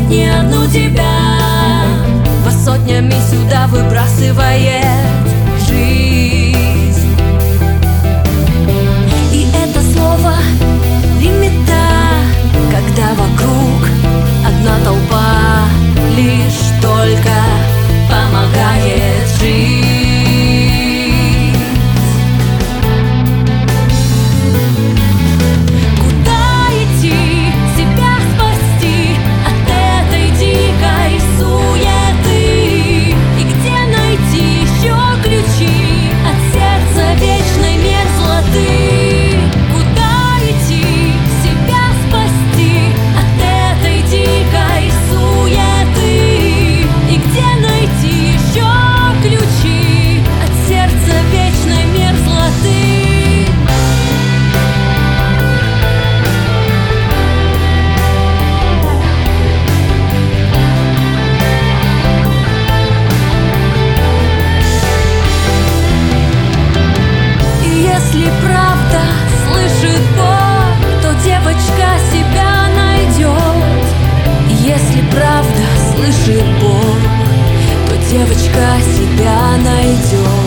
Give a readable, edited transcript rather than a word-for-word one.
не одну тебя сотнями сюда выбрасывает жизнь. И это слово лимита, когда вокруг одна толпа лишь только помогает жить. Куда идти, себя спасти от этой дикой суеты? И где найти еще ключи от сердца вечной мерзлоты? Куда идти, себя спасти от этой дикой суеты? И где найти еще ключи от сердца вечной мерзлоты? Если правда слышит Бог, то девочка себя найдет. Если правда слышит Бог, то девочка себя найдет.